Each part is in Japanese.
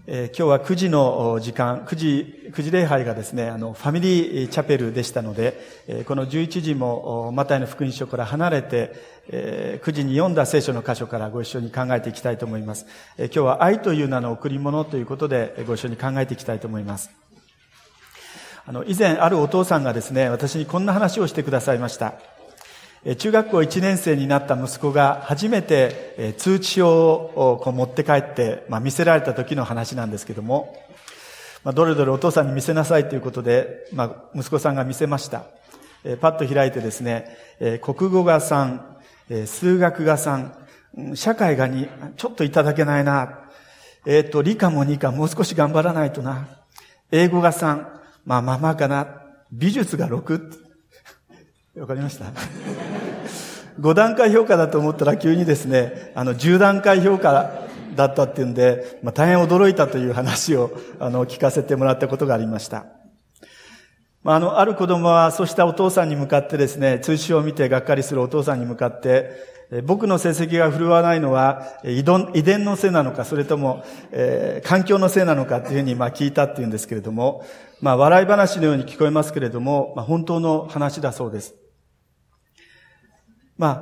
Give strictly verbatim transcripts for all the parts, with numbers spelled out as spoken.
えー、今日はくじの時間、くじ、くじ礼拝がですね、あの、ファミリーチャペルでしたので、えー、このじゅういちじもマタイの福音書から離れて、えー、くじに読んだ聖書の箇所からご一緒に考えていきたいと思います。えー、今日は愛という名の贈り物ということでご一緒に考えていきたいと思います。あの、以前あるお父さんがですね、私にこんな話をしてくださいました。中学校いちねん生になった息子が初めて通知表をこう持って帰って、まあ、見せられた時の話なんですけども、まあ、どれどれお父さんに見せなさいということで、まあ、息子さんが見せました。えパッと開いてですね、え国語がさん、え数学がさん、社会がに、ちょっといただけないな。えっと、理科もにか、もう少し頑張らないとな。英語がさん、まあまあまあかな。美術がろく。わかりましたご段階評価だと思ったら急にですね、あの、じゅう段階評価だったっていうんで、まあ、大変驚いたという話を、あの、聞かせてもらったことがありました。まあ、あの、ある子供はそうしたお父さんに向かってですね、通知を見てがっかりするお父さんに向かって、僕の成績が振るわないのは遺伝のせいなのか、それとも、えー、環境のせいなのかっていうふうにまあ聞いたっていうんですけれども、まあ笑い話のように聞こえますけれども、まあ本当の話だそうです。まあ、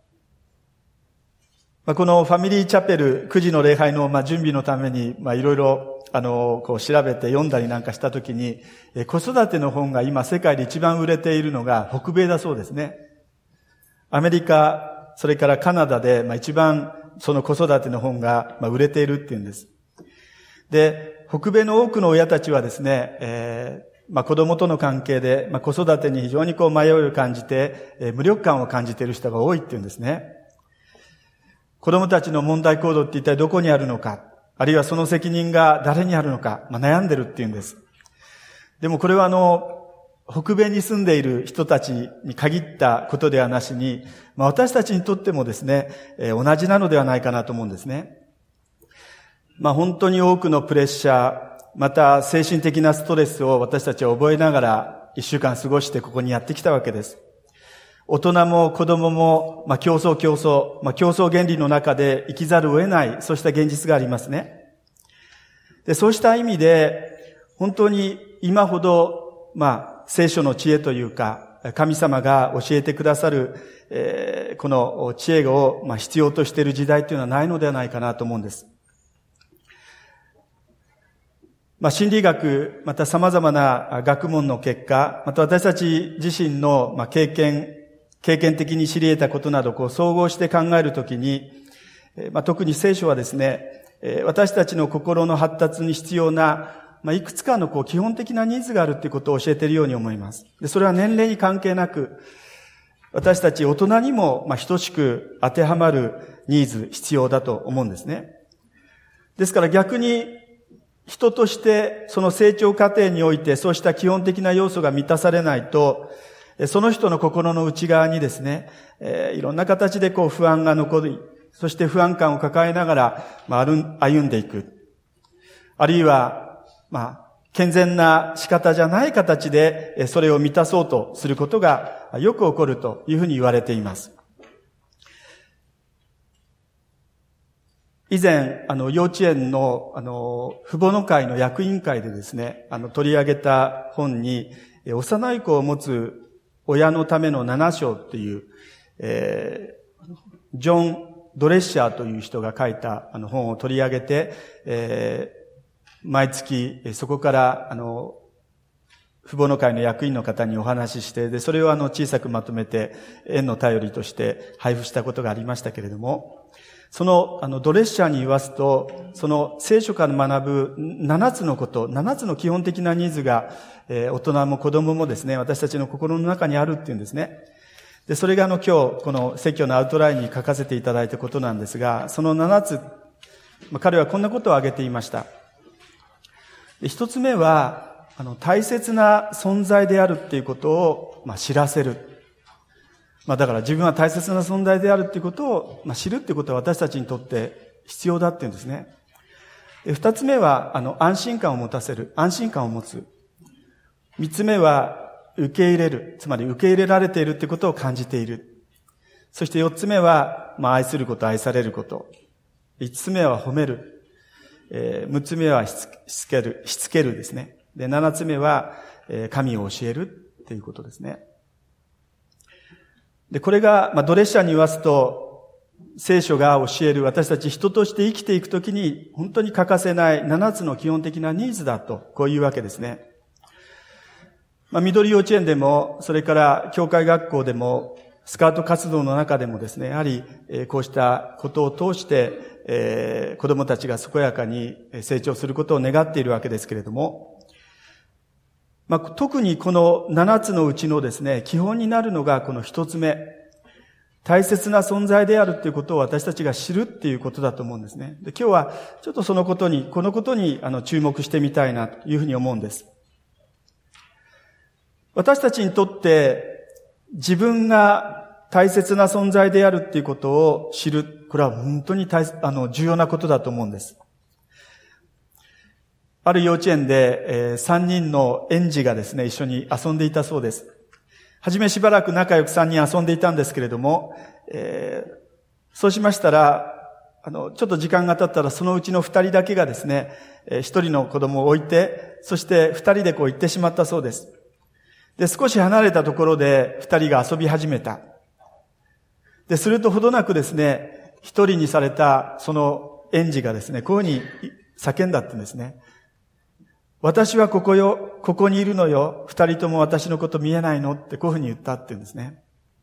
まあ、このファミリーチャペルくじの礼拝のまあ準備のためにまあいろいろあのこう調べて読んだりなんかしたときに、子育ての本が今世界で一番売れているのが北米だそうですね。アメリカ、それからカナダで、まあ、一番その子育ての本が、まあ、売れているっていうんです。で、北米の多くの親たちはですね、えー、まあ、子供との関係で、まあ、子育てに非常にこう迷いを感じて、えー、無力感を感じている人が多いっていうんですね。子供たちの問題行動って一体どこにあるのか、あるいはその責任が誰にあるのか、まあ、悩んでるっていうんです。でもこれはあの、北米に住んでいる人たちに限ったことではなしに、まあ、私たちにとってもですね、えー、同じなのではないかなと思うんですね。まあ本当に多くのプレッシャー、また精神的なストレスを私たちは覚えながら一週間過ごしてここにやってきたわけです。大人も子供も、まあ競争競争、まあ競争原理の中で生きざるを得ない、そうした現実がありますね。で、そうした意味で、本当に今ほど、まあ聖書の知恵というか、神様が教えてくださる、えー、この知恵を、まあ、必要としている時代というのはないのではないかなと思うんです。まあ、心理学、また様々な学問の結果、また私たち自身の、まあ、経験、経験的に知り得たことなどこう総合して考えるときに、まあ、特に聖書はですね、私たちの心の発達に必要なまあ、いくつかのこう基本的なニーズがあるっていうことを教えているように思います。で、それは年齢に関係なく、私たち大人にもまあ等しく当てはまるニーズ必要だと思うんですね。ですから逆に人としてその成長過程においてそうした基本的な要素が満たされないと、その人の心の内側にですね、えー、いろんな形でこう不安が残り、そして不安感を抱えながら、まあ、歩んでいく。あるいはまあ、健全な仕方じゃない形で、それを満たそうとすることがよく起こるというふうに言われています。以前、あの、幼稚園の、あの、父母の会の役員会でですね、あの、取り上げた本に、幼い子を持つ親のためのなな章っていう、えー、ジョン・ドレッシャーという人が書いたあの本を取り上げて、えー毎月、そこから、あの、父母の会の役員の方にお話しして、で、それをあの、小さくまとめて、園の頼りとして配布したことがありましたけれども、その、あの、ドレッシャーに言わすと、その、聖書から学ぶ七つのこと、七つの基本的なニーズが、えー、大人も子供もですね、私たちの心の中にあるっていうんですね。で、それがあの、今日、この説教のアウトラインに書かせていただいたことなんですが、その七つ、まあ、彼はこんなことを挙げていました。一つ目は、あの、大切な存在であるっていうことを、まあ、知らせる。まあ、だから自分は大切な存在であるっていうことを、まあ、知るっていうことは私たちにとって必要だっていうんですね。二つ目は、あの、安心感を持たせる。安心感を持つ。三つ目は、受け入れる。つまり受け入れられているってことを感じている。そして四つ目は、まあ、愛すること、愛されること。五つ目は褒める。 えー、むっつめはしつける、しつけるですね。で、ななつめは、えー、神を教えるっていうことですね。で、これが、まあ、ドレッシャーに言わすと、聖書が教える私たち人として生きていくときに本当に欠かせないななつの基本的なニーズだと、こういうわけですね。まあ、緑幼稚園でも、それから教会学校でも、スカウト活動の中でもですね、やはり、こうしたことを通して、えー、子供たちが健やかに成長することを願っているわけですけれども、まあ、特にこのななつのうちのですね、基本になるのがこの一つ目、大切な存在であるということを私たちが知るっていうことだと思うんですね。で、今日はちょっとそのことに、このことにあの注目してみたいなというふうに思うんです。私たちにとって自分が大切な存在であるっていうことを知る。これは本当に大あの重要なことだと思うんです。ある幼稚園で、えー、さんにんの園児がですね、一緒に遊んでいたそうです。はじめしばらく仲良くさんにん遊んでいたんですけれども、えー、そうしましたら、あの、ちょっと時間が経ったらそのうちのふたりだけがですね、えー、ひとりの子供を置いて、そしてふたりでこう行ってしまったそうです。で、少し離れたところでふたりが遊び始めた。で、するとほどなくですね、ひとりにされたその園児がですね、こういうふうに叫んだってんですね。私はここよ、ここにいるのよ、二人とも私のこと見えないのってこういうふうに言ったって言うんですね。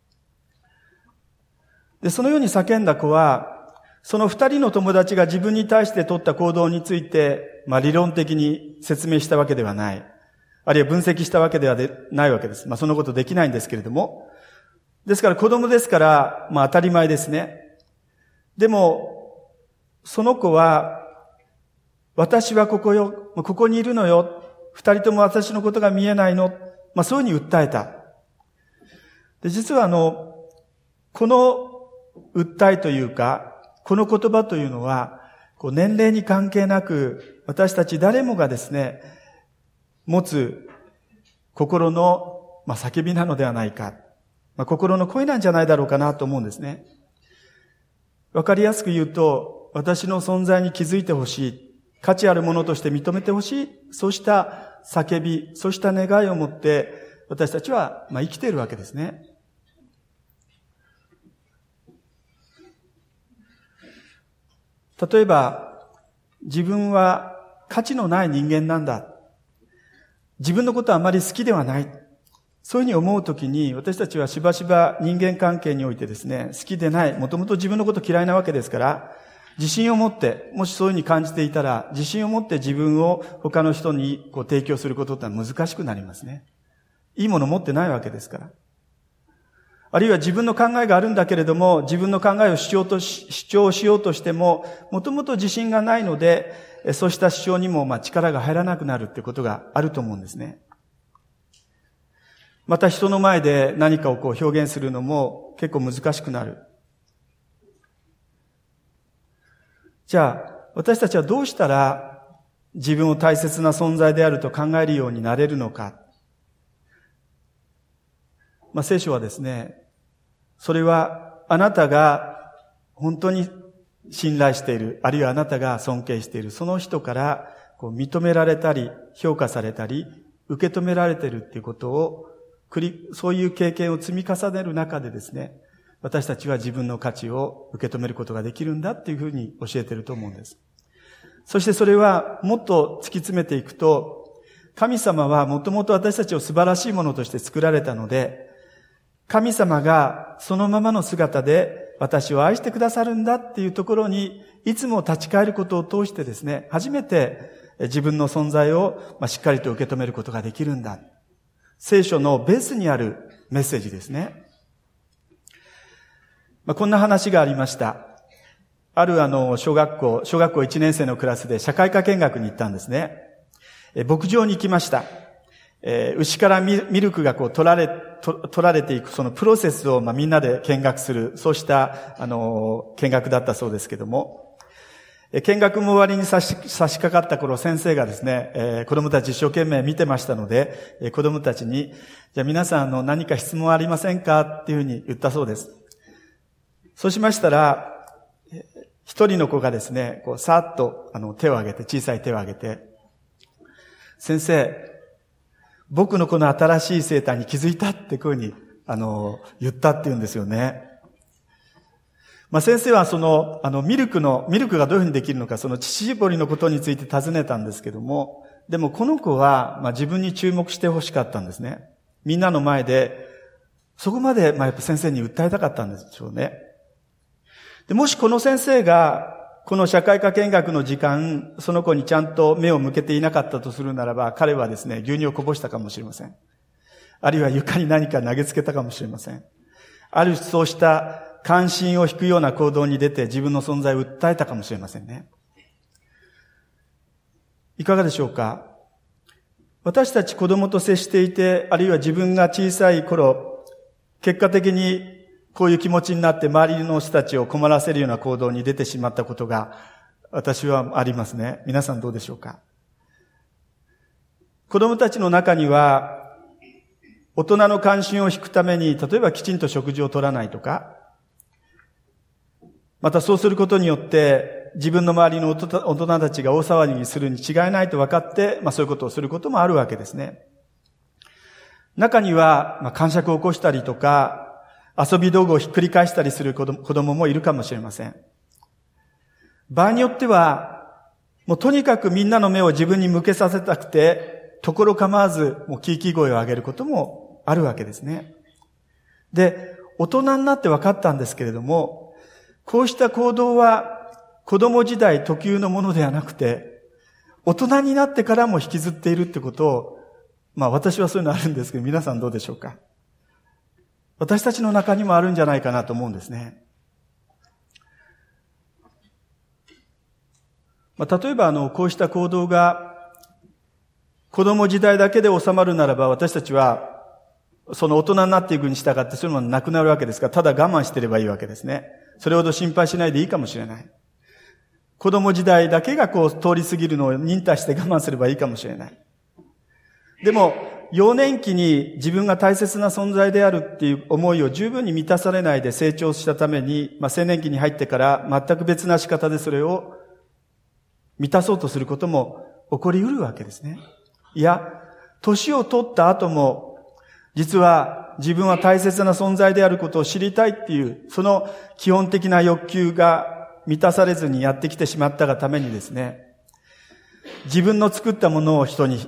で、そのように叫んだ子は、その二人の友達が自分に対して取った行動について、まあ理論的に説明したわけではない。あるいは分析したわけではないわけです。まあそのことできないんですけれども。ですから子供ですから、まあ当たり前ですね。でも、その子は、私はここよ、ここにいるのよ、二人とも私のことが見えないの、まあそういうふうに訴えた。で、実はあの、この訴えというか、この言葉というのは、こう年齢に関係なく、私たち誰もがですね、持つ心の、まあ、叫びなのではないか。まあ、心の声なんじゃないだろうかなと思うんですね。わかりやすく言うと、私の存在に気づいてほしい。価値あるものとして認めてほしい。そうした叫び、そうした願いを持って、私たちは、まあ、生きているわけですね。例えば、自分は価値のない人間なんだ。自分のことはあまり好きではない。そういうふうに思うときに、私たちはしばしば人間関係においてですね、好きでない、もともと自分のこと嫌いなわけですから、自信を持って、もしそういうふうに感じていたら、自信を持って自分を他の人にこう提供することってのは難しくなりますね。いいものを持ってないわけですから。あるいは自分の考えがあるんだけれども、自分の考えを主張とし、主張しようとしても、もともと自信がないので、そうした主張にもまあ力が入らなくなるってことがあると思うんですね。また人の前で何かをこう表現するのも結構難しくなる。じゃあ、私たちはどうしたら自分を大切な存在であると考えるようになれるのか。まあ聖書はですね、それはあなたが本当に信頼している、あるいはあなたが尊敬している、その人からこう認められたり、評価されたり、受け止められているっていうことを、そういう経験を積み重ねる中でですね、私たちは自分の価値を受け止めることができるんだっていうふうに教えていると思うんです。そしてそれはもっと突き詰めていくと、神様はもともと私たちを素晴らしいものとして作られたので、神様がそのままの姿で私を愛してくださるんだっていうところにいつも立ち返ることを通してですね、初めて自分の存在をしっかりと受け止めることができるんだ。聖書のベースにあるメッセージですね。まあ、こんな話がありました。あるあの、小学校、小学校いちねん生のクラスで社会科見学に行ったんですね。え牧場に行きました。えー、牛からミルクがこう取られ、と取られていくそのプロセスをまあみんなで見学する、そうしたあの、見学だったそうですけども、えー、見学も終わりに差し、差し掛かった頃先生がですね、えー、子供たち一生懸命見てましたので、えー、子供たちに、じゃあ皆さんあの何か質問ありませんかっていうふうに言ったそうです。そうしましたら、 一人の子がですね、こう、さーっと、あの、手を挙げて、小さい手を挙げて、先生、僕のこの新しいセーターに気づいたってこういうふうに、あの、言ったって言うんですよね。まあ、先生はその、あの、ミルクの、ミルクがどういうふうにできるのか、その乳搾りのことについて尋ねたんですけども、でもこの子は、まあ、自分に注目してほしかったんですね。みんなの前で、そこまで、まあ、やっぱ先生に訴えたかったんでしょうね。で、もしこの先生が、この社会科見学の時間、その子にちゃんと目を向けていなかったとするならば、彼はですね、牛乳をこぼしたかもしれません。あるいは床に何か投げつけたかもしれません。あるそうした関心を引くような行動に出て自分の存在を訴えたかもしれませんね。いかがでしょうか？私たち子供と接していて、あるいは自分が小さい頃、結果的にこういう気持ちになって周りの人たちを困らせるような行動に出てしまったことが私はありますね。皆さんどうでしょうか？子供たちの中には大人の関心を引くために、例えばきちんと食事を取らないとか、またそうすることによって自分の周りの大人たちが大騒ぎにするに違いないと分かって、まあそういうことをすることもあるわけですね。中には、まあ、癇癪を起こしたりとか、遊び道具をひっくり返したりする子供もいるかもしれません。場合によっては、もうとにかくみんなの目を自分に向けさせたくて、ところ構わず、もうキーキー声を上げることもあるわけですね。で、大人になって分かったんですけれども、こうした行動は子供時代特有のものではなくて、大人になってからも引きずっているってことを、まあ私はそういうのあるんですけど、皆さんどうでしょうか？私たちの中にもあるんじゃないかなと思うんですね。まあ、例えばあの、こうした行動が子供時代だけで収まるならば、私たちはその大人になっていくに従ってそういうのがなくなるわけですから、ただ我慢してればいいわけですね。それほど心配しないでいいかもしれない。子供時代だけがこう通り過ぎるのを忍耐して我慢すればいいかもしれない。でも、幼年期に自分が大切な存在であるっていう思いを十分に満たされないで成長したために、まあ、青年期に入ってから全く別な仕方でそれを満たそうとすることも起こりうるわけですね。いや、年を取った後も、実は自分は大切な存在であることを知りたいっていう、その基本的な欲求が満たされずにやってきてしまったがためにですね、自分の作ったものを人に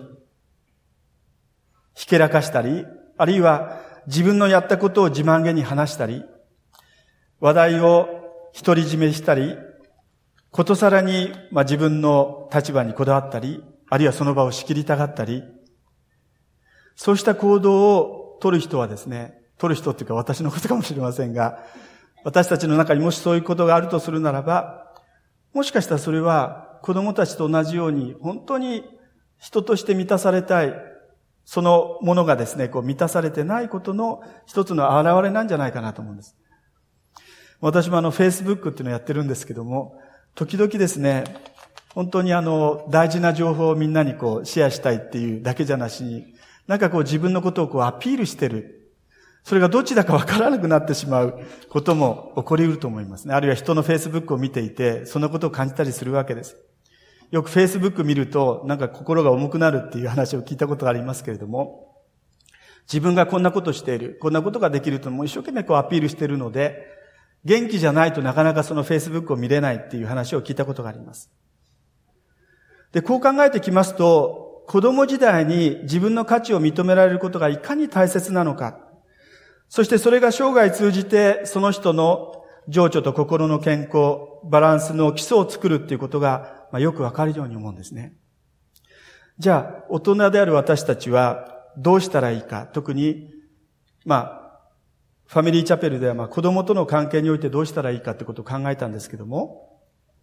ひけらかしたり、あるいは自分のやったことを自慢げに話したり、話題を独り占めしたり、ことさらに、まあ、自分の立場にこだわったり、あるいはその場を仕切りたがったり、そうした行動を取る人はですね、取る人っていうか私のことかもしれませんが、私たちの中にもしそういうことがあるとするならば、もしかしたらそれは子供たちと同じように本当に人として満たされたい、そのものがですね、こう満たされてないことの一つの表れなんじゃないかなと思うんです。私もあの、Facebook っていうのをやってるんですけども、時々ですね、本当にあの、大事な情報をみんなにこう、シェアしたいっていうだけじゃなしに、なんかこう自分のことをこうアピールしてる。それがどちらかわからなくなってしまうことも起こり得ると思いますね。あるいは人の Facebook を見ていて、そのことを感じたりするわけです。よく Facebook 見ると、なんか心が重くなるっていう話を聞いたことがありますけれども、自分がこんなことしている、こんなことができるともう一生懸命こうアピールしているので、元気じゃないとなかなかその Facebook を見れないっていう話を聞いたことがあります。で、こう考えてきますと、子供時代に自分の価値を認められることがいかに大切なのか、そしてそれが生涯通じてその人の情緒と心の健康、バランスの基礎を作るっていうことが、まあ、よくわかるように思うんですね。じゃあ、大人である私たちはどうしたらいいか、特に、まあ、ファミリーチャペルではまあ子供との関係においてどうしたらいいかってことを考えたんですけども、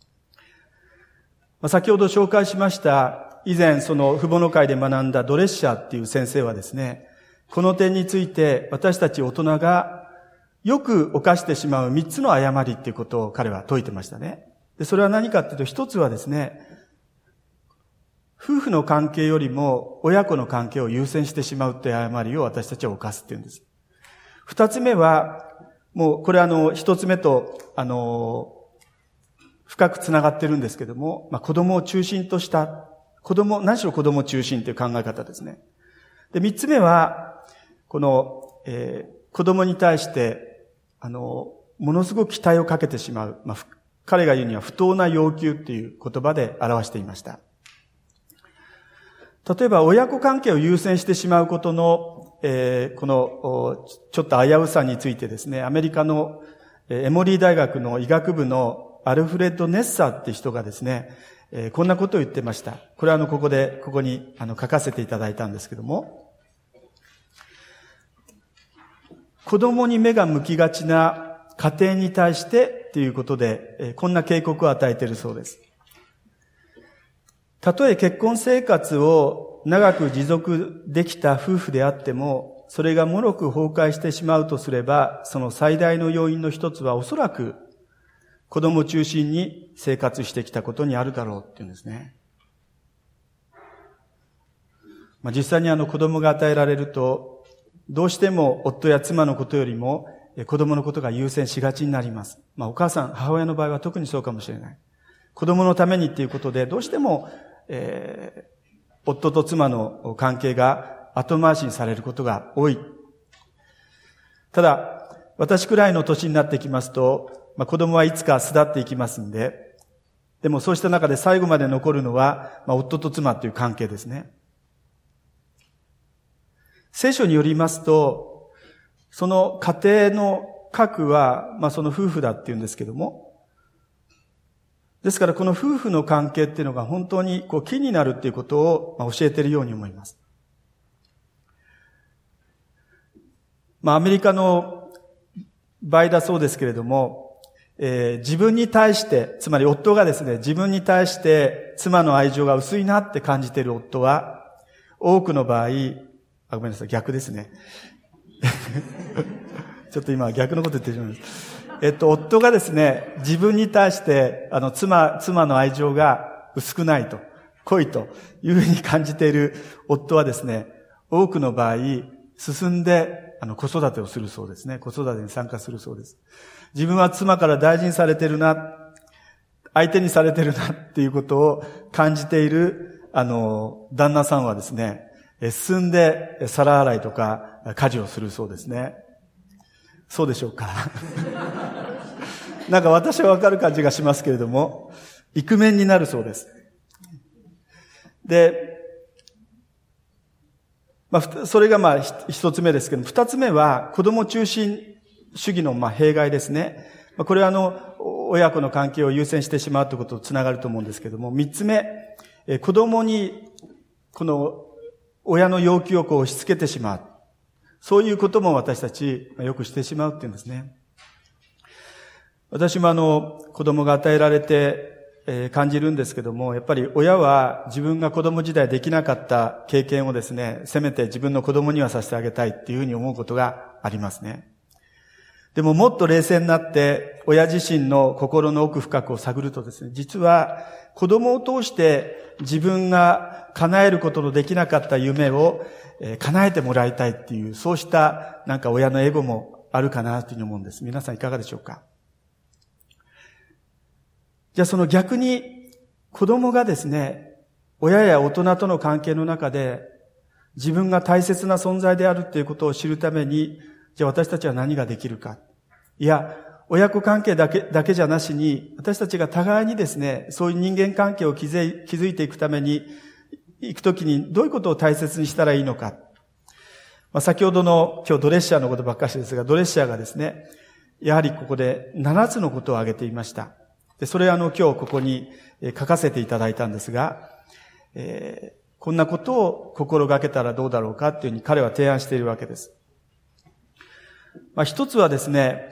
まあ、先ほど紹介しました、以前その父母の会で学んだドレッシャーっていう先生はですね、この点について私たち大人がよく犯してしまう三つの誤りっていうことを彼は説いてましたね。で、それは何かっていうと、一つはですね、夫婦の関係よりも親子の関係を優先してしまうという誤りを私たちは犯すっていうんです。二つ目は、もうこれあの、一つ目と、あの、 深くつながってるんですけども、まあ、子供を中心とした、子供、何しろ子供中心という考え方ですね。で、三つ目は、この、えー、子供に対して、あの、ものすごく期待をかけてしまう。まあ、彼が言うには不当な要求っていう言葉で表していました。例えば、親子関係を優先してしまうことの、えー、この、ちょっと危うさについてですね、アメリカのエモリー大学の医学部のアルフレッド・ネッサーって人がですね、えー、こんなことを言ってました。これはあの、ここで、ここにあの書かせていただいたんですけども、子供に目が向きがちな家庭に対してっていうことで、えー、こんな警告を与えているそうです。たとえ結婚生活を長く持続できた夫婦であっても、それが脆く崩壊してしまうとすれば、その最大の要因の一つはおそらく子供中心に生活してきたことにあるだろうっていうんですね。まあ、実際にあの子供が与えられると、どうしても夫や妻のことよりも子供のことが優先しがちになります。まあお母さん、母親の場合は特にそうかもしれない。子供のためにっていうことで、どうしてもえー、夫と妻の関係が後回しにされることが多い。ただ、私くらいの年になってきますと、まあ、子供はいつか巣立っていきますんで、でもそうした中で最後まで残るのは、まあ、夫と妻という関係ですね。聖書によりますと、その家庭の核は、まあ、その夫婦だっていうんですけども、ですからこの夫婦の関係っていうのが本当にこう気になるっていうことを教えているように思います。まあアメリカの場合だそうですけれども、えー、自分に対して、つまり夫がですね、自分に対して妻の愛情が薄いなって感じている夫は、多くの場合、あ、ごめんなさい、逆ですね。ちょっと今逆のこと言ってしまいました。えっと、夫がですね、自分に対して、あの、妻、妻の愛情が薄くないと、濃いというふうに感じている夫はですね、多くの場合、進んで、あの、子育てをするそうですね。子育てに参加するそうです。自分は妻から大事にされてるな、相手にされてるなっていうことを感じている、あの、旦那さんはですね、進んで皿洗いとか家事をするそうですね。そうでしょうか。なんか私はわかる感じがしますけれども、イクメンになるそうです。で、まあ、それがまあ一つ目ですけども、二つ目は子供中心主義のまあ弊害ですね。これはあの、親子の関係を優先してしまうということとつながると思うんですけども、三つ目、子供にこの親の要求をこう押し付けてしまう。そういうことも私たちよくしてしまうっていうんですね。私もあの、子供が与えられて、えー、感じるんですけども、やっぱり親は自分が子供時代できなかった経験をですね、せめて自分の子供にはさせてあげたいっていうふうに思うことがありますね。でももっと冷静になって、親自身の心の奥深くを探るとですね、実は子供を通して自分が叶えることのできなかった夢をえー、叶えてもらいたいっていう、そうしたなんか親のエゴもあるかなというふうに思うんです。皆さんいかがでしょうか？じゃあその逆に子供がですね、親や大人との関係の中で自分が大切な存在であるっていうことを知るために、じゃあ私たちは何ができるか。いや、親子関係だけ、だけじゃなしに、私たちが互いにですね、そういう人間関係を築い、築いていくために、行くときにどういうことを大切にしたらいいのか。まあ、先ほどの今日ドレッシャーのことばっかしですが、ドレッシャーがですね、やはりここでななつのことを挙げていました。で、それはあの今日ここに書かせていただいたんですが、えー、こんなことを心がけたらどうだろうかっていうふうに彼は提案しているわけです。まあ、一つはですね、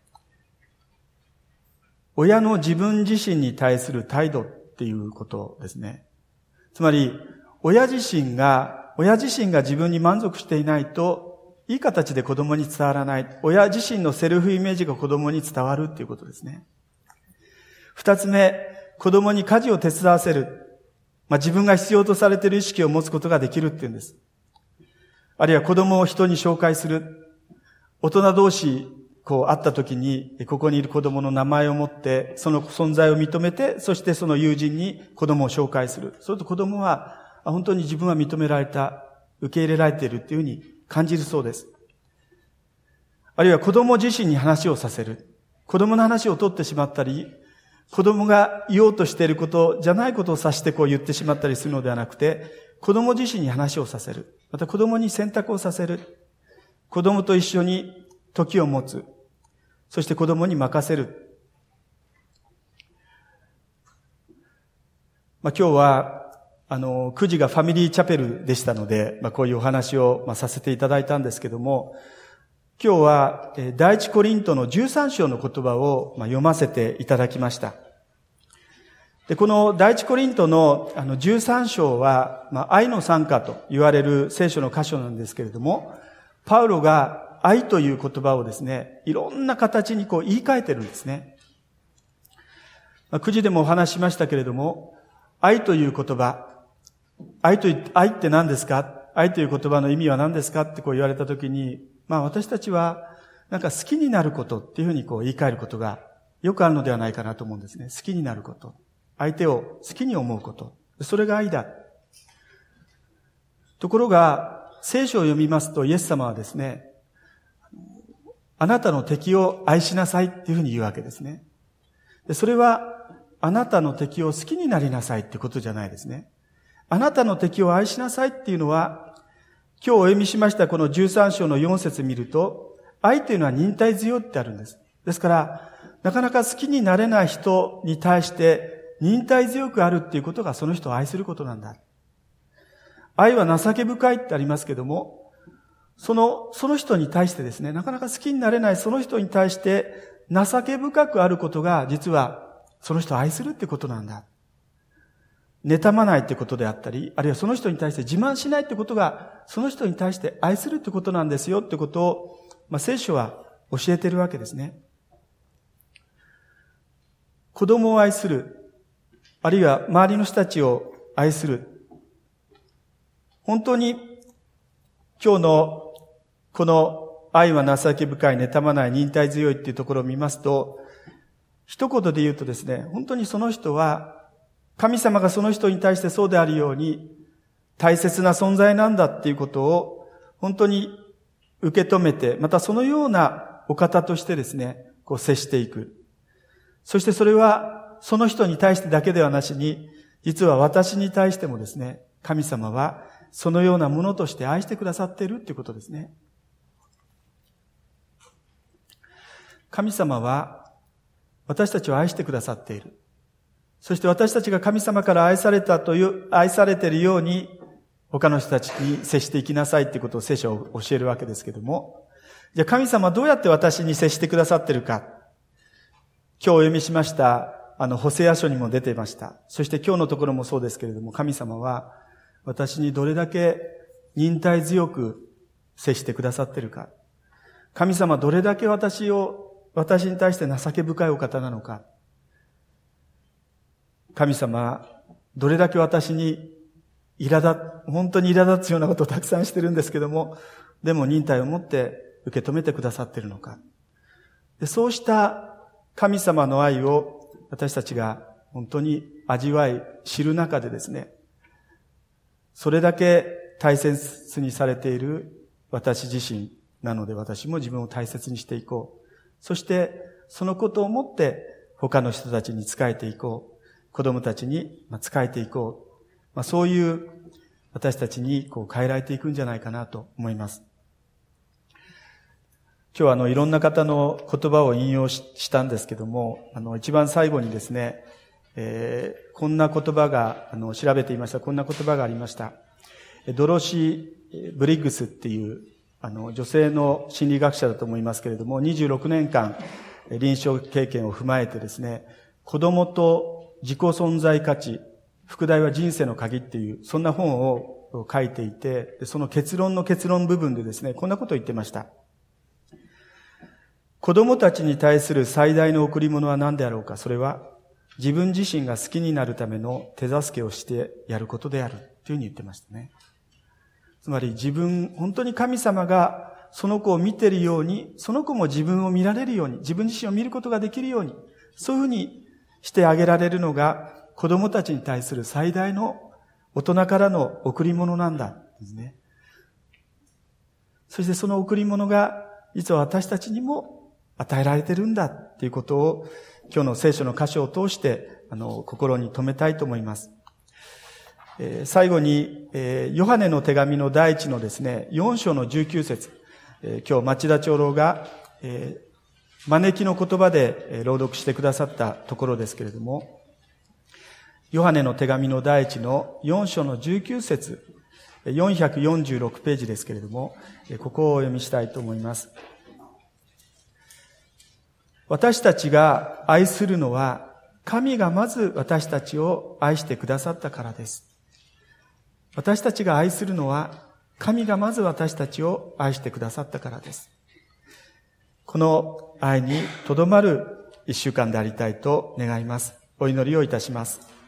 親の自分自身に対する態度っていうことですね。つまり、親自身が、親自身が自分に満足していないと、いい形で子供に伝わらない。親自身のセルフイメージが子供に伝わるっていうことですね。二つ目、子供に家事を手伝わせる。まあ、自分が必要とされている意識を持つことができるっていうんです。あるいは子供を人に紹介する。大人同士、 こう会った時に、ここにいる子供の名前を持って、その存在を認めて、そしてその友人に子供を紹介する。そうすると子供は、本当に自分は認められた、受け入れられているっていうふうに感じるそうです。あるいは子供自身に話をさせる。子供の話を取ってしまったり、子供が言おうとしていることじゃないことを指してこう言ってしまったりするのではなくて、子供自身に話をさせる。また子供に選択をさせる。子供と一緒に時を持つ。そして子供に任せる。まあ、今日は、あの、くじがファミリーチャペルでしたので、まあ、こういうお話を、まあ、させていただいたんですけども、今日は、第一コリントのじゅうさん章の言葉を、まあ、読ませていただきました。で、この第一コリントの、あの、じゅうさん章は、まあ、愛の賛歌と言われる聖書の箇所なんですけれども、パウロが愛という言葉をですね、いろんな形にこう言い換えてるんですね。まあ、くじでもお話ししましたけれども、愛という言葉、愛と、愛って何ですか？愛という言葉の意味は何ですかってこう言われたときに、まあ私たちは、なんか好きになることっていうふうにこう言い換えることがよくあるのではないかなと思うんですね。好きになること。相手を好きに思うこと。それが愛だ。ところが、聖書を読みますとイエス様はですね、あなたの敵を愛しなさいっていうふうに言うわけですね。でそれは、あなたの敵を好きになりなさいってことじゃないですね。あなたの敵を愛しなさいっていうのは、今日お読みしましたこのじゅうさん章のよん節見ると、愛というのは忍耐強いってあるんです。ですから、なかなか好きになれない人に対して忍耐強くあるっていうことがその人を愛することなんだ。愛は情け深いってありますけども、その、その人に対してですね、なかなか好きになれないその人に対して情け深くあることが実はその人を愛するってことなんだ。妬まないってことであったり、あるいはその人に対して自慢しないってことが、その人に対して愛するってことなんですよってことを、まあ、聖書は教えているわけですね。子供を愛する、あるいは周りの人たちを愛する。本当に今日のこの愛は情け深い、妬まない、忍耐強いっていうところを見ますと、一言で言うとですね、本当にその人は神様がその人に対してそうであるように大切な存在なんだっていうことを本当に受け止めて、またそのようなお方としてですね、こう接していく。そしてそれはその人に対してだけではなしに、実は私に対してもですね、神様はそのようなものとして愛してくださっているっていうことですね。神様は私たちを愛してくださっている。そして私たちが神様から愛されたという、愛されているように、他の人たちに接していきなさいっていうことを聖書を教えるわけですけども、じゃあ神様はどうやって私に接してくださっているか。今日お読みしました、あの、ホセア書にも出ていました。そして今日のところもそうですけれども、神様は私にどれだけ忍耐強く接してくださっているか。神様はどれだけ私を、私に対して情け深いお方なのか。神様、どれだけ私に苛立、本当に苛立つようなことをたくさんしてるんですけども、でも忍耐を持って受け止めてくださっているのか。でそうした神様の愛を私たちが本当に味わい、知る中でですね、それだけ大切にされている私自身なので、私も自分を大切にしていこう。そしてそのことをもって他の人たちに仕えていこう。子供たちに仕えていこう。まあ、そういう私たちにこう変えられていくんじゃないかなと思います。今日はあのいろんな方の言葉を引用 し, したんですけども、あの一番最後にですね、えー、こんな言葉があの調べていました。こんな言葉がありました。ドロシー・ブリッグスっていうあの女性の心理学者だと思いますけれども、にじゅうろくねんかん臨床経験を踏まえてですね、子供と自己存在価値、副題は人生の鍵っていう、そんな本を書いていて、その結論の結論部分でですね、こんなことを言ってました。子供たちに対する最大の贈り物は何であろうか。それは自分自身が好きになるための手助けをしてやることであるというふうに言ってましたね。つまり自分、本当に神様がその子を見ているように、その子も自分を見られるように、自分自身を見ることができるように、そういうふうにしてあげられるのが、子供たちに対する最大の大人からの贈り物なんだですね。そしてその贈り物が、実は私たちにも与えられているんだっていうことを、今日の聖書の箇所を通して、あの、心に留めたいと思います。えー、最後に、えー、ヨハネの手紙の第一のですね、よん章のじゅうきゅう節、えー、今日町田長老が、えー、招きの言葉で朗読してくださったところですけれども、ヨハネの手紙の第一のよん章のじゅうきゅう節、よんひゃくよんじゅうろくページですけれども、ここをお読みしたいと思います。私たちが愛するのは、神がまず私たちを愛してくださったからです。私たちが愛するのは、神がまず私たちを愛してくださったからです。この愛にとどまる一週間でありたいと願います。お祈りをいたします。